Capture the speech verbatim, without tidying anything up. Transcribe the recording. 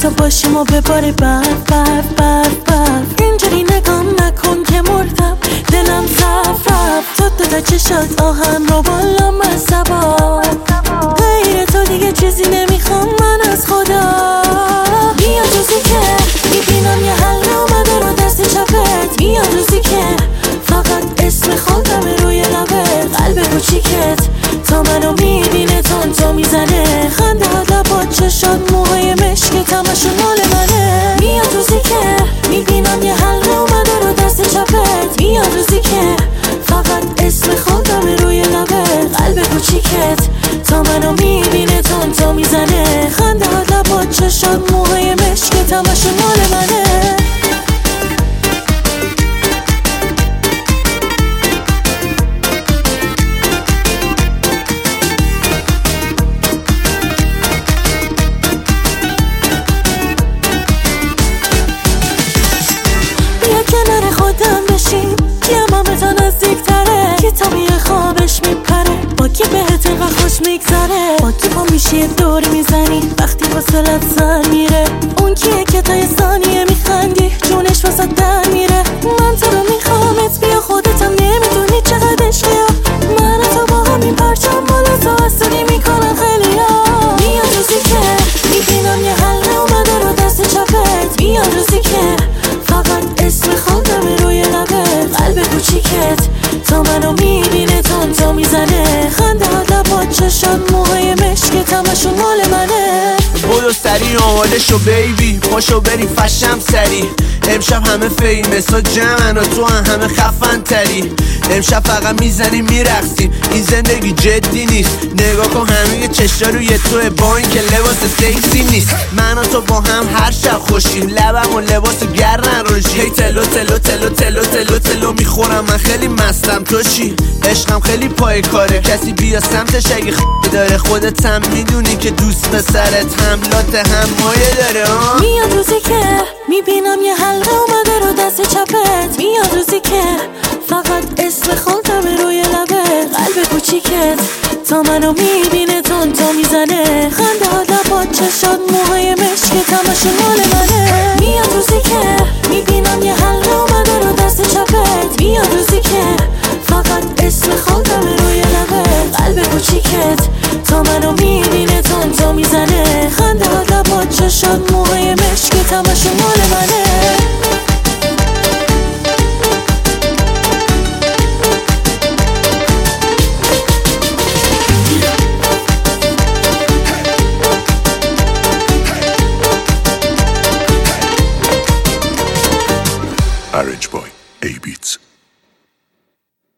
تو باشیم و بباره برف برف برف برف. اینجوری نگام نکن که مردم دلم رفت رفت. تو دو تا چشات آهن رو بالا مصبا، غیر تو دیگه چیزی نمیخوام من از خدا. میاد روزی که میبینم یه حل اومده رو دست چپت. میاد روزی که فقط اسم خودم روی لبت. قلب کوچیکت تا منو میبینه تون تو میزنه. خنده ها لبات چشات موهای مشکت همشون مال منه. میاد روزی که میبینم یه حل اومده رو دست چپت. میاد روزی که فقط اسم خودم روی لبت. قلب کوچیکت تا منو میبینه تون تو میزنه. خنده ها لبات چشات موهای مشکت همشون مال منه. کنار خودم بشیم یه مامتا نزدیک تره. که تا میه خوابش میپره با کی بهت اینقدر خوش میگذره. با کی پا میشی یه دور میزنی وقتی واسلت سر میره. اون کیه که تا یه ثانیه میخندی جونش واسه در میره. من تو رو میخوامت بیا خودتم نمیدونی چقدر عشقیا. من و تو با همین پرچم بالا تو حسونی میکنن خیلی ها. میاد روزی که میبینم یه حل اومده رو دست چپت. میاد روزی که فقط اسم خودم روی لبت. قلب کوچیکت تا منو میبینه تون تو میزنه. خنده ها لبات چشات موهای مشکت همشون مال منه. بودو سری آماده شو بیبی پاشو بریم فشم سری. امشب همه فیمس ها جمعن و تو هم همه خفن تری. امشب فقط میزنیم میرقصیم این زندگی جدی نیست. نگاه کن همه چشا روی توه با این که لباس سکسی نیست. من و تو با هم هر شب خوشیم لبم و لباس گرن روشی. هی تلو تلو تلو تلو تلو تلو میخورم من خیلی مستم. تو چی؟ عشقم خیلی پای کاره. کسی بیا سمتش اگه خ داره. خودت هم میدونی که دوست پسرت حملات هم مایه داره ها. میاد روزی که میبینم یه حلقه اومده رو دست چپت. میاد روزی که فقط اسم خودم روی لبت. قلب کوچیکت تا منو میبینه تون تو میزنه. خنده ها لبات چشات موهای مشکت همشون مال منه. میاد روزی که میبینم یه حلقه اومده رو دست چپت. میاد روزی که فقط اسم خودم روی لبت. قلب کوچیکت تا منو میبینه تون تو میزنه. خنده ها لبات چشات موهای مشکت همشون مال منه. Arrange Boy, A-Beats.